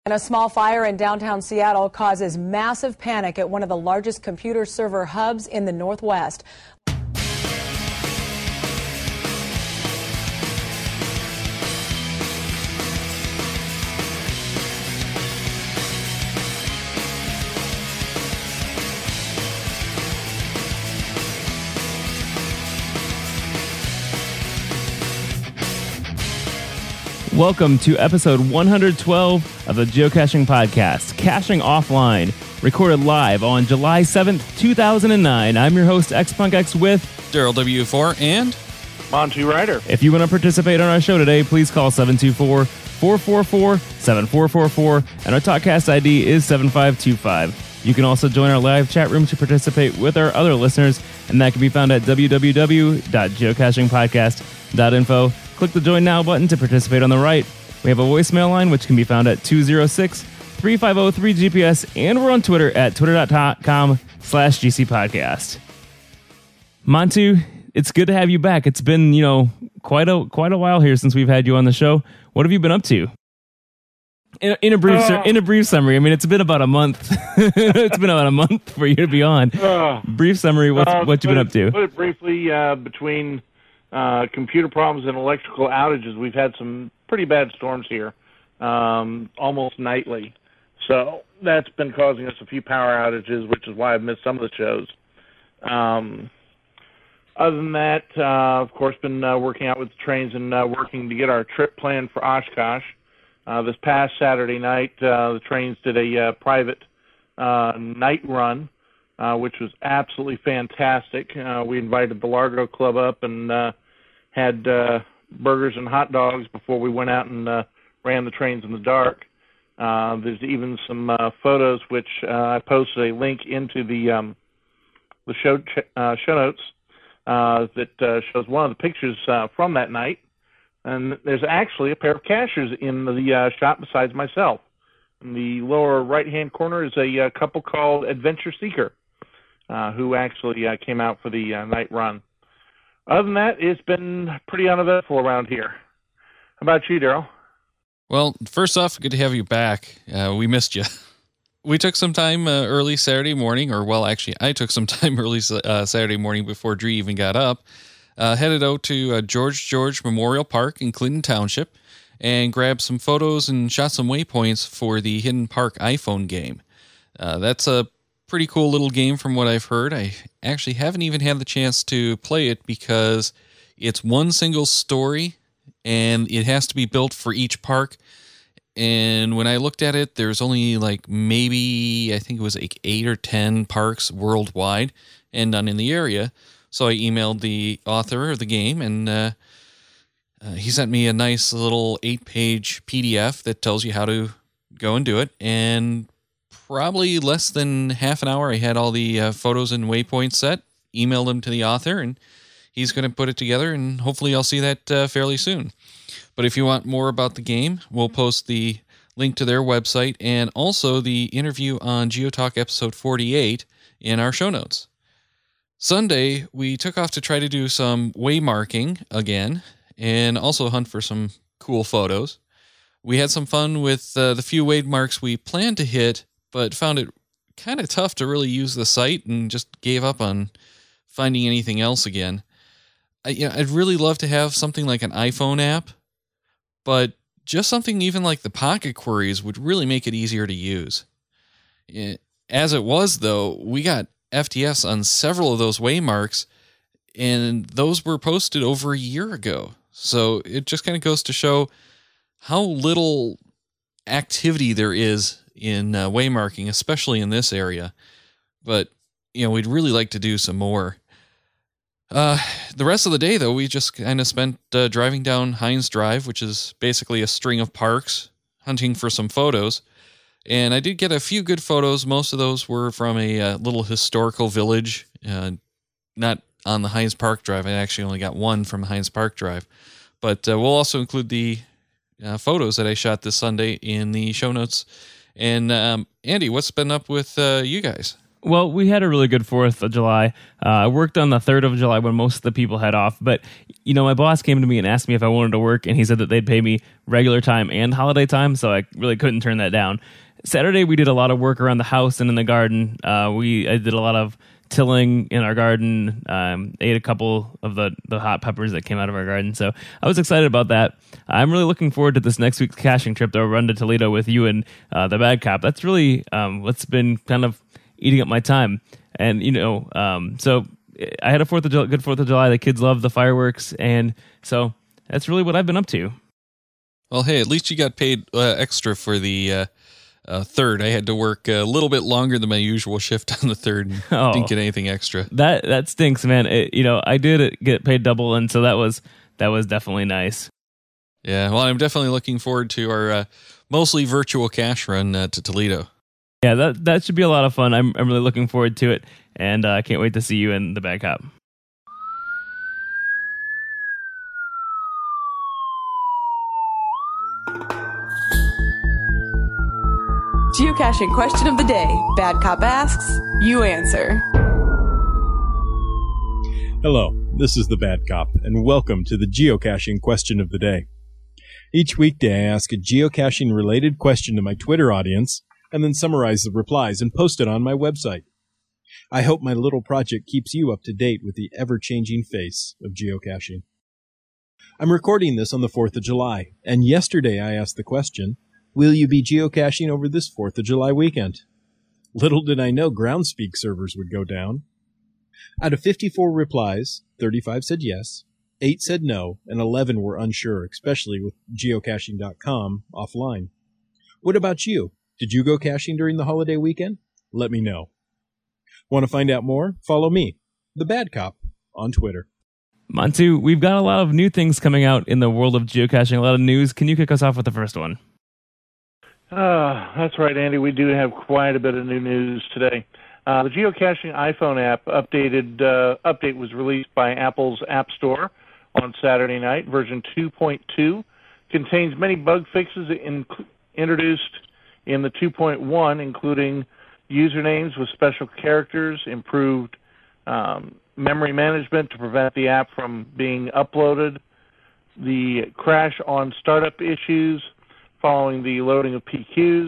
And a small fire in downtown Seattle causes massive panic at one of the largest computer server hubs in the Northwest. Welcome to episode 112 of the Geocaching Podcast, Caching Offline, recorded live on July 7th, 2009. I'm your host, XPunkX, with Daryl W4 and Monty Ryder. If you want to participate on our show today, please call 724-444-7444, and our TalkCast ID is 7525. You can also join our live chat room to participate with our other listeners, and that can be found at www.geocachingpodcast.info. Click the Join Now button to participate on the right. We have a voicemail line, which can be found at 206-350-3GPS, and we're on Twitter at twitter.com/GCPodcast. Montu, it's good to have you back. It's been, quite a while here since we've had you on the show. What have you been up to? In a brief summary, I mean, it's been about a month. It's been about a month for you to be on. Brief summary, what you've been up to? Put it briefly, between computer problems and electrical outages, we've had some pretty bad storms here, almost nightly. So that's been causing us a few power outages, which is why I've missed some of the shows. Other than that, of course, been working out with the trains and working to get our trip planned for Oshkosh. This past Saturday night, the trains did a private night run, which was absolutely fantastic. We invited the Largo Club up and had burgers and hot dogs before we went out and ran the trains in the dark. There's even some photos, which I posted a link into the show notes that shows one of the pictures from that night. And there's actually a pair of cachers in the shop besides myself. In the lower right-hand corner is a couple called Adventure Seeker, who actually came out for the night run. Other than that, it's been pretty uneventful around here. How about you, Daryl? Well, first off, good to have you back. We missed you. We took some time early Saturday morning, I took some time early Saturday morning before Dree even got up. Headed out to George Memorial Park in Clinton Township and grabbed some photos and shot some waypoints for the Hidden Park iPhone game. That's a pretty cool little game from what I've heard. I actually haven't even had the chance to play it because it's one single story and it has to be built for each park. And when I looked at it, there's only maybe, I think it was 8 or 10 parks worldwide and none in the area. So I emailed the author of the game, and he sent me a nice little 8-page PDF that tells you how to go and do it. And probably less than half an hour, I had all the photos and waypoints set, emailed them to the author, and he's going to put it together, and hopefully I'll see that fairly soon. But if you want more about the game, we'll post the link to their website and also the interview on GeoTalk episode 48 in our show notes. Sunday, we took off to try to do some waymarking again and also hunt for some cool photos. We had some fun with the few waymarks we planned to hit, but found it kind of tough to really use the site and just gave up on finding anything else again. I'd really love to have something like an iPhone app, but just something even like the Pocket Queries would really make it easier to use. As it was, though, we got FTS on several of those waymarks, and those were posted over a year ago. So it just kind of goes to show how little activity there is in waymarking, especially in this area. But, we'd really like to do some more. The rest of the day, though, we just kind of spent driving down Hines Drive, which is basically a string of parks, hunting for some photos. And I did get a few good photos. Most of those were from a little historical village, not on the Hines Park Drive. I actually only got one from Hines Park Drive. But we'll also include the photos that I shot this Sunday in the show notes. And Andy, what's been up with you guys? Well, we had a really good 4th of July. I worked on the 3rd of July when most of the people had off. But, my boss came to me and asked me if I wanted to work, and he said that they'd pay me regular time and holiday time, so I really couldn't turn that down. Saturday, we did a lot of work around the house and in the garden. I did a lot of tilling in our garden, ate a couple of the hot peppers that came out of our garden. So I was excited about that. I'm really looking forward to this next week's caching trip that we'll run to Toledo with you and the Bad Cop. That's really what's been kind of eating up my time. And, so I had a good 4th of July. The kids loved the fireworks. And so that's really what I've been up to. Well, hey, at least you got paid extra for the 3rd. I had to work a little bit longer than my usual shift on the 3rd and didn't get anything extra. That stinks, man. I did get paid double, and so that was definitely nice. Yeah, well, I'm definitely looking forward to our mostly virtual cache run to Toledo. Yeah, that should be a lot of fun. I'm really looking forward to it, and I can't wait to see you in the Bad Cop. Geocaching question of the day. Bad Cop asks, you answer. Hello, this is the Bad Cop, and welcome to the geocaching question of the day. Each weekday I ask a geocaching-related question to my Twitter audience, and then summarize the replies and post it on my website. I hope my little project keeps you up to date with the ever-changing face of geocaching. I'm recording this on the 4th of July, and yesterday I asked the question, will you be geocaching over this 4th of July weekend? Little did I know Groundspeak servers would go down. Out of 54 replies, 35 said yes, 8 said no, and 11 were unsure, especially with geocaching.com offline. What about you? Did you go caching during the holiday weekend? Let me know. Want to find out more? Follow me, the Bad Cop, on Twitter. Montu, we've got a lot of new things coming out in the world of geocaching, a lot of news. Can you kick us off with the first one? That's right, Andy. We do have quite a bit of new news today. The geocaching iPhone app update was released by Apple's App Store on Saturday night. Version 2.2 contains many bug fixes introduced in the 2.1, including usernames with special characters, improved memory management to prevent the app from being uploaded, the crash on startup issues following the loading of PQs,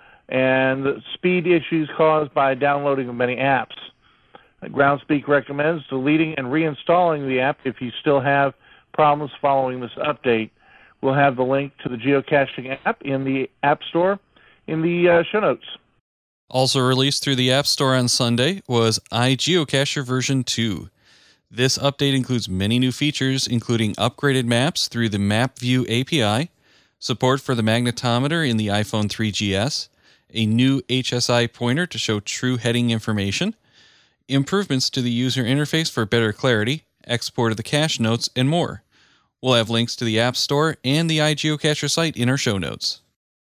and the speed issues caused by downloading of many apps. Groundspeak recommends deleting and reinstalling the app if you still have problems following this update. We'll have the link to the geocaching app in the App Store in the show notes. Also released through the App Store on Sunday was iGeocacher version 2. This update includes many new features, including upgraded maps through the Map View API, support for the magnetometer in the iPhone 3GS, a new HSI pointer to show true heading information, improvements to the user interface for better clarity, export of the cache notes, and more. We'll have links to the App Store and the iGeocacher site in our show notes.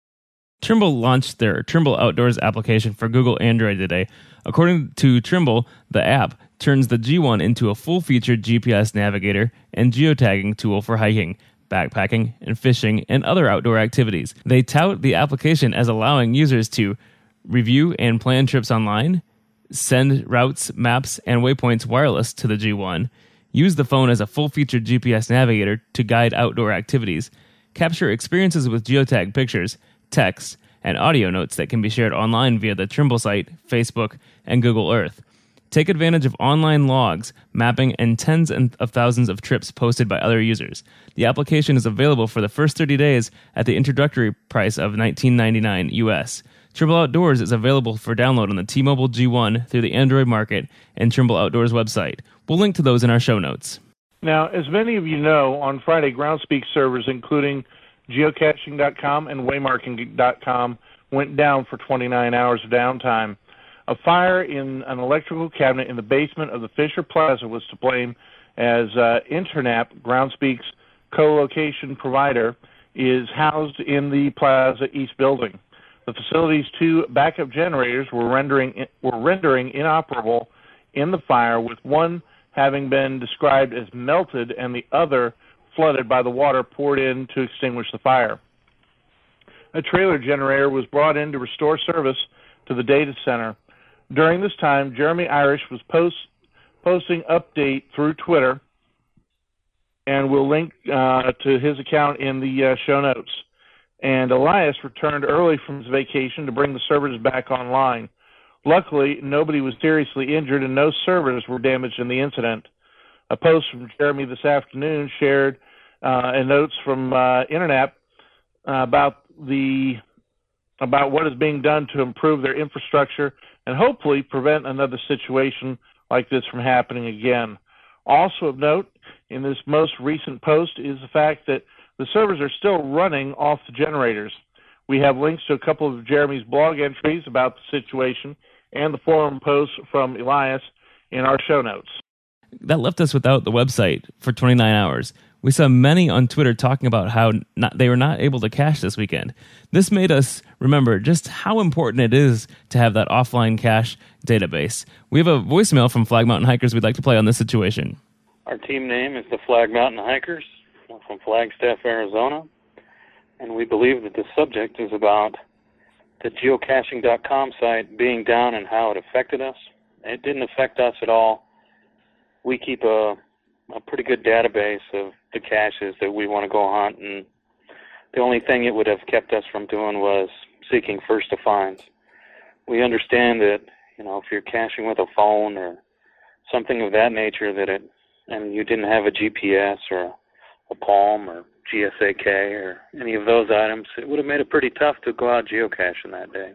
Trimble launched their Trimble Outdoors application for Google Android today. According to Trimble, the app turns the G1 into a full-featured GPS navigator and geotagging tool for hiking, backpacking, and fishing, and other outdoor activities. They tout the application as allowing users to review and plan trips online, send routes, maps, and waypoints wireless to the G1, use the phone as a full-featured GPS navigator to guide outdoor activities, capture experiences with geotag pictures, text, and audio notes that can be shared online via the Trimble site, Facebook, and Google Earth. Take advantage of online logs, mapping, and tens of thousands of trips posted by other users. The application is available for the first 30 days at the introductory price of $19.99 US. Trimble Outdoors is available for download on the T-Mobile G1 through the Android market and Trimble Outdoors website. We'll link to those in our show notes. Now, as many of you know, on Friday, Groundspeak servers, including geocaching.com and waymarking.com, went down for 29 hours of downtime. A fire in an electrical cabinet in the basement of the Fisher Plaza was to blame, as Internap, Groundspeak's co-location provider, is housed in the Plaza East building. The facility's two backup generators were rendering inoperable in the fire, with one having been described as melted and the other flooded by the water poured in to extinguish the fire. A trailer generator was brought in to restore service to the data center. During this time, Jeremy Irish was posting update through Twitter, and we'll link to his account in the show notes. And Elias returned early from his vacation to bring the servers back online. Luckily, nobody was seriously injured and no servers were damaged in the incident. A post from Jeremy this afternoon shared and notes from Internet about what is being done to improve their infrastructure and hopefully prevent another situation like this from happening again. Also of note, in this most recent post is the fact that the servers are still running off the generators. We have links to a couple of Jeremy's blog entries about the situation and the forum posts from Elias in our show notes. That left us without the website for 29 hours. We saw many on Twitter talking about how they were not able to cache this weekend. This made us remember just how important it is to have that offline cache database. We have a voicemail from Flag Mountain Hikers we'd like to play on this situation. Our team name is the Flag Mountain Hikers. We're from Flagstaff, Arizona, and we believe that the subject is about the geocaching.com site being down and how it affected us. It didn't affect us at all. We keep a pretty good database of the caches that we want to go hunt, and the only thing it would have kept us from doing was seeking first to finds. We understand that, if you're caching with a phone or something of that nature, and you didn't have a GPS or a Palm or GSAK or any of those items, it would have made it pretty tough to go out geocaching that day.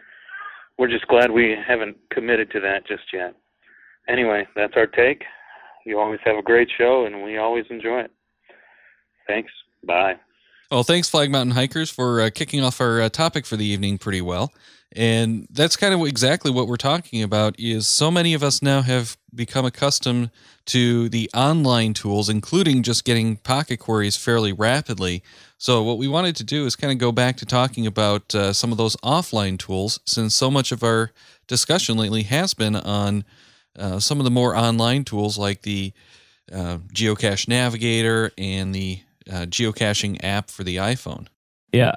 We're just glad we haven't committed to that just yet. Anyway, that's our take. You always have a great show, and we always enjoy it. Thanks. Bye. Well, thanks, Flag Mountain Hikers, for kicking off our topic for the evening pretty well. And that's kind of exactly what we're talking about, is so many of us now have become accustomed to the online tools, including just getting pocket queries fairly rapidly. So what we wanted to do is kind of go back to talking about some of those offline tools, since so much of our discussion lately has been on some of the more online tools like the Geocache Navigator and the geocaching app for the iPhone. Yeah,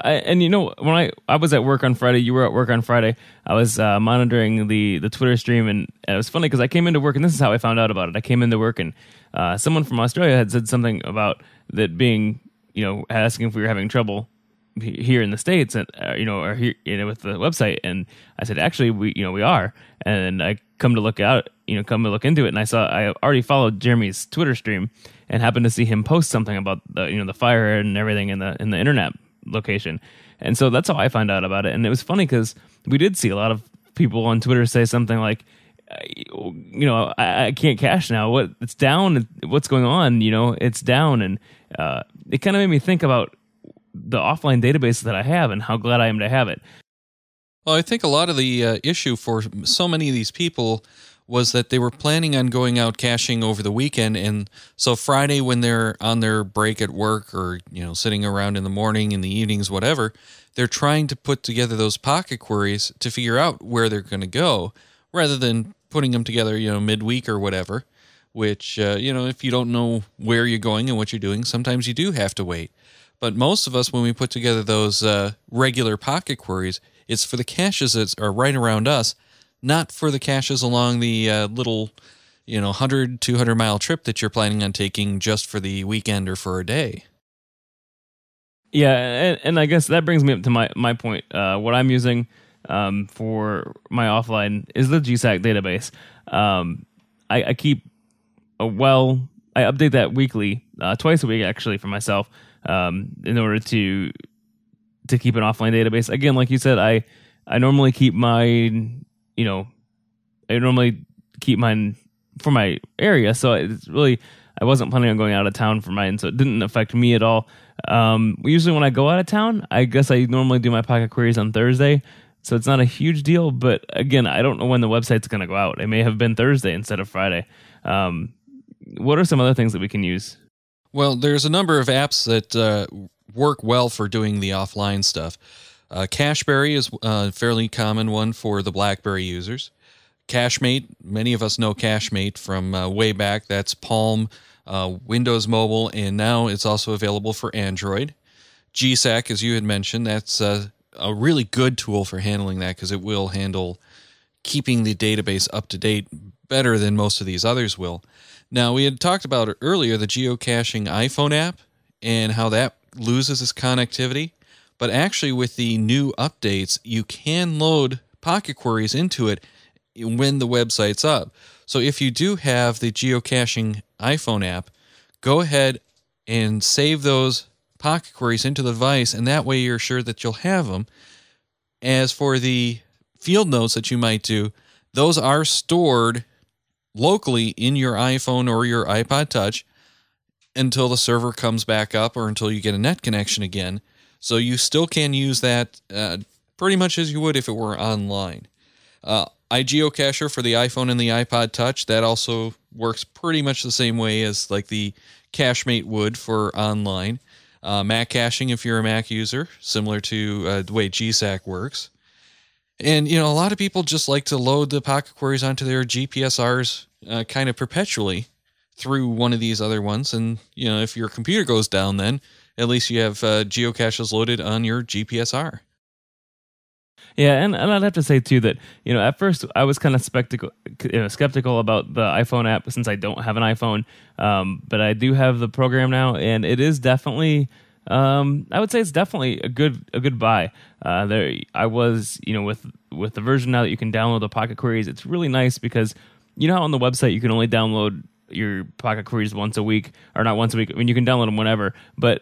when I was at work on Friday, you were at work on Friday, I was monitoring the Twitter stream, and it was funny because I came into work, and this is how I found out about it. I came into work, and someone from Australia had said something about that being, asking if we were having trouble here in the States, and or here, with the website, and I said, actually, we are, and I come to look into it, and I already followed Jeremy's Twitter stream, and happened to see him post something about the fire and everything in the internet location, and so that's how I found out about it. And it was funny because we did see a lot of people on Twitter say something like, I can't cache now. It's down. What's going on? It's down, and it kind of made me think about the offline database that I have and how glad I am to have it. Well, I think a lot of the issue for so many of these people was that they were planning on going out caching over the weekend, and so Friday when they're on their break at work or sitting around in the morning, in the evenings, whatever, they're trying to put together those pocket queries to figure out where they're going to go, rather than putting them together midweek or whatever, which if you don't know where you're going and what you're doing, sometimes you do have to wait. But most of us, when we put together those regular pocket queries, it's for the caches that are right around us, not for the caches along the little, 100, 200 mile trip that you're planning on taking just for the weekend or for a day. Yeah, and I guess that brings me up to my point. What I'm using for my offline is the GSAC database. I keep I update that weekly, twice a week actually, for myself, in order to keep an offline database. Again, like you said, I normally keep mine. I normally keep mine for my area, so it's really, I wasn't planning on going out of town for mine, so it didn't affect me at all. Usually when I go out of town, I guess I normally do my pocket queries on Thursday, so it's not a huge deal, but again, I don't know when the website's going to go out. It may have been Thursday instead of Friday. What are some other things that we can use? Well, there's a number of apps that work well for doing the offline stuff. Cacheberry is a fairly common one for the BlackBerry users. Cachemate, many of us know Cachemate from way back. That's Palm, Windows Mobile, and now it's also available for Android. GSAC, as you had mentioned, that's a really good tool for handling that because it will handle keeping the database up to date better than most of these others will. Now, we had talked about earlier the geocaching iPhone app and how that loses its connectivity. But actually, with the new updates, you can load Pocket Queries into it when the website's up. So if you do have the geocaching iPhone app, go ahead and save those Pocket Queries into the device, and that way you're sure that you'll have them. As for the field notes that you might do, those are stored locally in your iPhone or your iPod Touch until the server comes back up or until you get a net connection again. So you still can use that pretty much as you would if it were online. iGeocacher for the iPhone and the iPod Touch, that also works pretty much the same way as like the CacheMate would for online. Mac caching if you're a Mac user, similar to the way GSAC works. And, a lot of people just like to load the Pocket Queries onto their GPSRs kind of perpetually through one of these other ones. And, if your computer goes down, then at least you have geocaches loaded on your GPSR. Yeah, and I'd have to say, too, that, at first I was kind of skeptical about the iPhone app since I don't have an iPhone. But I do have the program now, and it is definitely... I would say it's definitely a good buy. I was, with the version now that you can download the Pocket Queries, it's really nice because how on the website you can only download your Pocket Queries once a week, or not once a week. I mean, you can download them whenever, but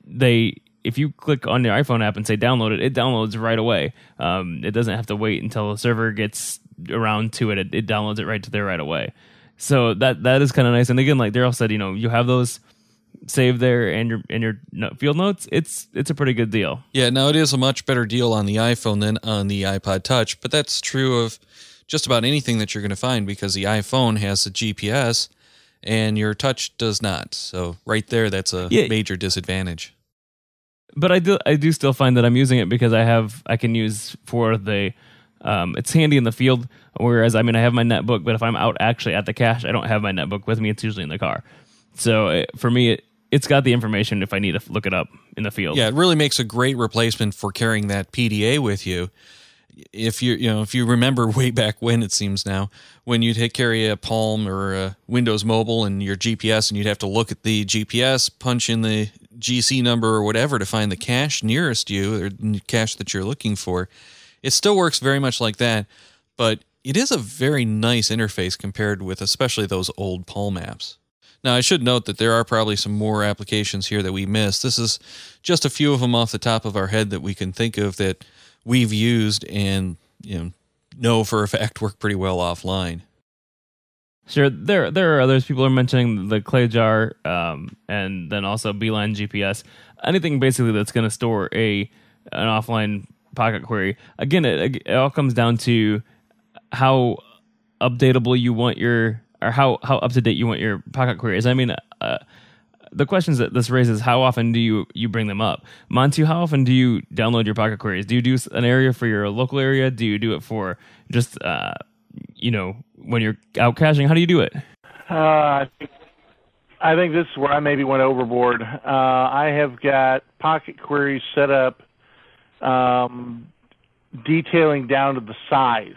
if you click on your iPhone app and say download it downloads right away. It doesn't have to wait until the server gets around to it. It downloads it right to there right away. So that is kind of nice. And again, like Daryl said, you have those saved there and your field notes. It's a pretty good deal. Yeah, now it is a much better deal on the iPhone than on the iPod Touch, but that's true of just about anything that you're going to find because the iPhone has a GPS and your Touch does not. So right there, that's a major disadvantage. But I do still find that I'm using it because I can use for the it's handy in the field. Whereas I have my netbook, but if I'm out actually at the cache, I don't have my netbook with me. It's usually in the car. So for me, it's got the information if I need to look it up in the field. Yeah, it really makes a great replacement for carrying that PDA with you. If you remember way back when, it seems now, when you'd carry a Palm or a Windows Mobile and your GPS, and you'd have to look at the GPS, punch in the GC number or whatever to find the cache nearest you or the cache that you're looking for. It still works very much like that, but it is a very nice interface compared with especially those old Palm apps. Now, I should note that there are probably some more applications here that we missed. This is just a few of them off the top of our head that we can think of that we've used and know for a fact work pretty well offline. Sure, there are others. People are mentioning the Clay Jar, and then also Beeline GPS. Anything basically that's going to store an offline Pocket Query. Again, it all comes down to how updatable you want or how up to date you want your Pocket Queries. The questions that this raises: how often do you bring them up? Montu, how often do you download your Pocket Queries? Do you do an area for your local area? Do you do it for just when you're out caching? How do you do it? I think this is where I maybe went overboard. I have got Pocket Queries set up detailing down to the size.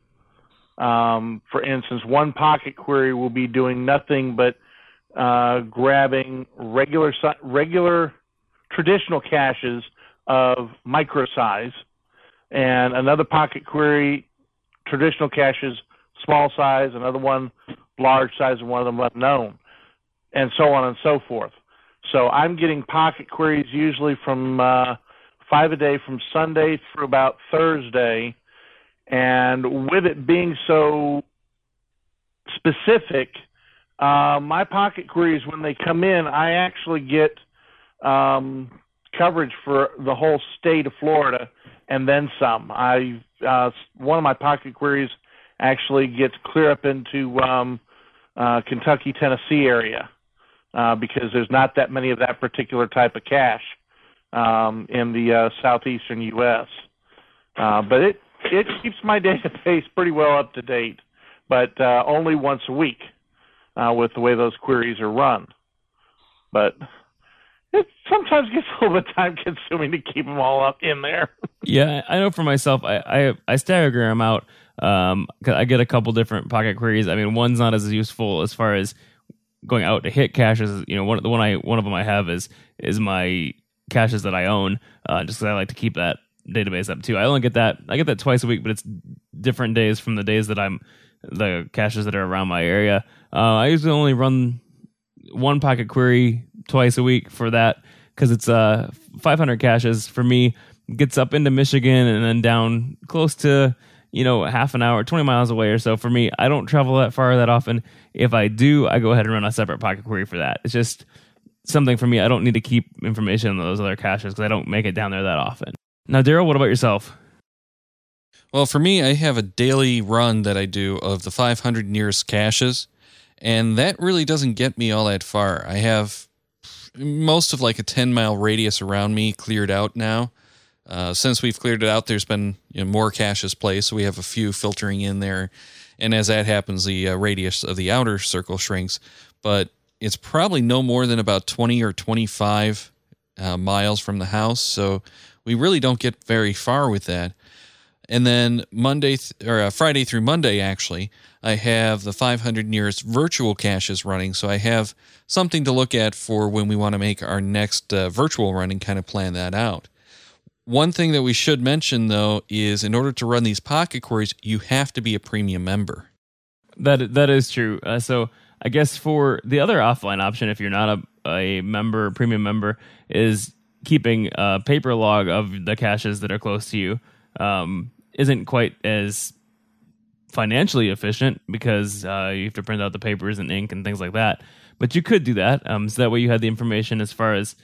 For instance, one Pocket Query will be doing nothing but grabbing regular traditional caches of micro size, and another Pocket Query traditional caches small size, another one large size, and one of them unknown, and so on and so forth. So I'm getting Pocket Queries usually from 5 a day from Sunday through about Thursday. And with it being so specific, my Pocket Queries, when they come in, I actually get coverage for the whole state of Florida and then some. One of my Pocket Queries actually gets clear up into Kentucky, Tennessee area because there's not that many of that particular type of cache in the southeastern U.S. But it keeps my database pretty well up to date, but only once a week with the way those queries are run. But It sometimes gets a little bit time consuming to keep them all up in there. Yeah, I know for myself, I stagger them out. 'Cause I get a couple different pocket queries. I mean, one's not as useful as far as going out to hit caches. You know, one of them I have is my caches that I own, just because I like to keep that database up too. I get that twice a week, but it's different days from the days that the caches that are around my area. I usually only run one pocket query twice a week for that, because it's 500 caches for me. Gets up into Michigan and then down close to, half an hour, 20 miles away or so. For me, I don't travel that far that often. If I do, I go ahead and run a separate pocket query for that. It's just something for me. I don't need to keep information on those other caches because I don't make it down there that often. Now, Daryl, what about yourself? Well, for me, I have a daily run that I do of the 500 nearest caches, and that really doesn't get me all that far. I have most of like a 10-mile radius around me cleared out now. Since we've cleared it out, there's been more caches placed, so we have a few filtering in there. And as that happens, the radius of the outer circle shrinks. But it's probably no more than about 20 or 25 miles from the house, so we really don't get very far with that. And then Friday through Monday, actually, I have the 500 nearest virtual caches running, so I have something to look at for when we want to make our next virtual run and kind of plan that out. One thing that we should mention, though, is in order to run these pocket queries, you have to be a premium member. That is true. So I guess for the other offline option, if you're not a member, premium member, is keeping a paper log of the caches that are close to you. Isn't quite as financially efficient because you have to print out the papers and ink and things like that. But you could do that. So that way you had the information as far as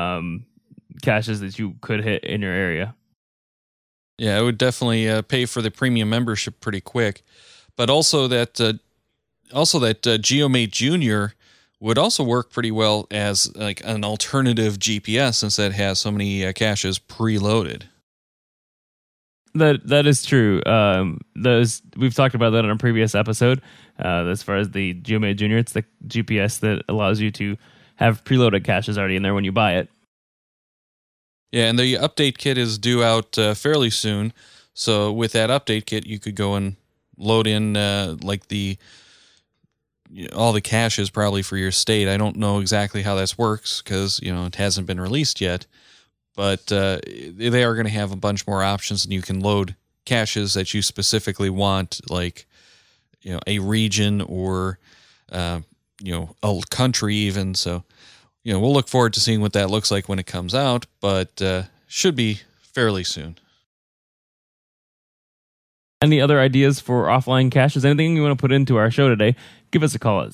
caches that you could hit in your area. Yeah, it would definitely pay for the premium membership pretty quick. But also that GeoMate Junior would also work pretty well as like an alternative GPS, since that has so many caches preloaded. That is true. We've talked about that on a previous episode. As far as the GeoMate Junior, it's the GPS that allows you to have preloaded caches already in there when you buy it. Yeah, and the update kit is due out fairly soon. So with that update kit, you could go and load in all the caches probably for your state. I don't know exactly how this works because it hasn't been released yet. But they are going to have a bunch more options, and you can load caches that you specifically want, like a region or a country even. So we'll look forward to seeing what that looks like when it comes out, but should be fairly soon. Any other ideas for offline caches? Anything you want to put into our show today? Give us a call at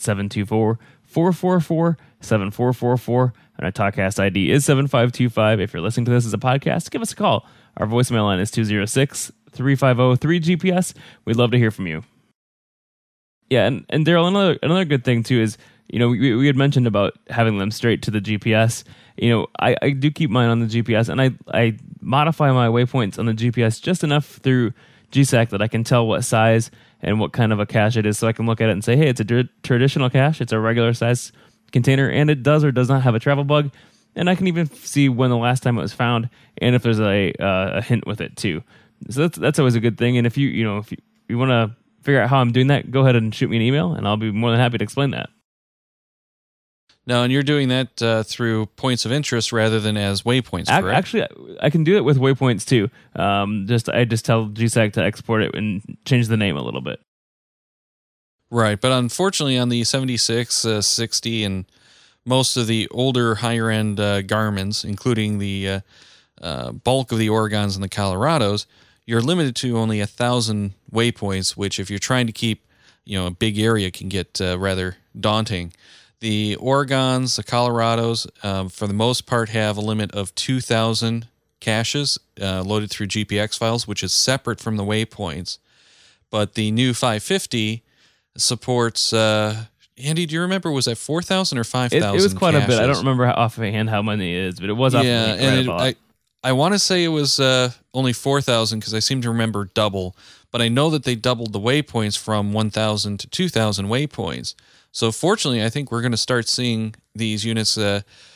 724-444-7444. And our TalkCast ID is 7525. If you're listening to this as a podcast, give us a call. Our voicemail line is 206-350-3GPS. We'd love to hear from you. Yeah, and Daryl, another good thing too is, we had mentioned about having them straight to the GPS. I do keep mine on the GPS, and I modify my waypoints on the GPS just enough through GSAC that I can tell what size and what kind of a cache it is, so I can look at it and say, hey, it's a traditional cache, it's a regular size container, and it does or does not have a travel bug, and I can even see when the last time it was found, and if there's a hint with it too. So that's always a good thing. And if you want to figure out how I'm doing that, go ahead and shoot me an email, and I'll be more than happy to explain that. Now, and you're doing that through points of interest rather than as waypoints, correct? Actually, I can do it with waypoints too. I just tell GSAC to export it and change the name a little bit. Right, but unfortunately on the 76, 60, and most of the older higher-end Garmins, including the bulk of the Oregons and the Colorados, you're limited to only 1,000 waypoints, which if you're trying to keep a big area can get rather daunting. The Oregons, the Colorados, for the most part, have a limit of 2,000 caches loaded through GPX files, which is separate from the waypoints. But the new 550 supports, Andy, do you remember, was that 4,000 or 5,000 It was quite caches? A bit. I don't remember offhand how many it is, but it was I want to say it was only 4,000 because I seem to remember double. But I know that they doubled the waypoints from 1,000 to 2,000 waypoints. So fortunately, I think we're going to start seeing these units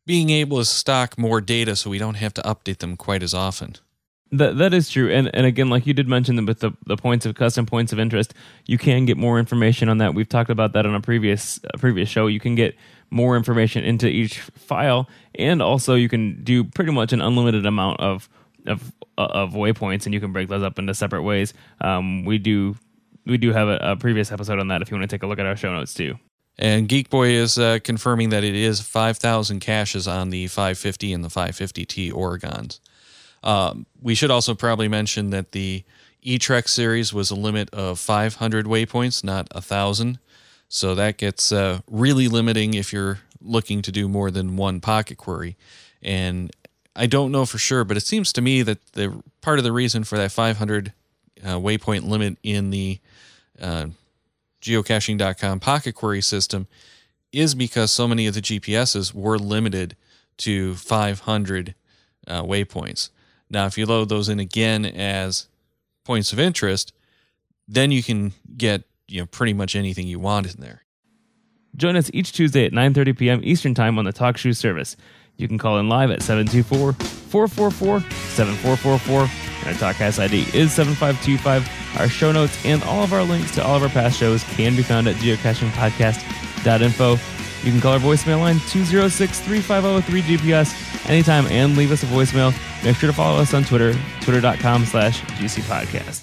being able to stock more data so we don't have to update them quite as often. That is true. And again, like you did mention with the points of custom points of interest, you can get more information on that. We've talked about that on a previous show. You can get more information into each file, and also you can do pretty much an unlimited amount of waypoints, and you can break those up into separate ways. We do have a previous episode on that if you want to take a look at our show notes too. And Geek Boy is confirming that it is 5,000 caches on the 550 and the 550T Oregons. We should also probably mention that the eTrek series was a limit of 500 waypoints, not 1,000. So that gets really limiting if you're looking to do more than one pocket query. And I don't know for sure, but it seems to me that the part of the reason for that 500 waypoint limit in the geocaching.com pocket query system is because so many of the GPSs were limited to 500 waypoints. Now, if you load those in again as points of interest, then you can get pretty much anything you want in there. Join us each Tuesday at 9:30 p.m. Eastern Time on the TalkShoe service. You can call in live at 724-444-7444, and our TalkCast ID is 7525. Our show notes and all of our links to all of our past shows can be found at geocachingpodcast.info. You can call our voicemail line 206-350-3GPS anytime and leave us a voicemail. Make sure to follow us on Twitter, twitter.com/GCPodcast.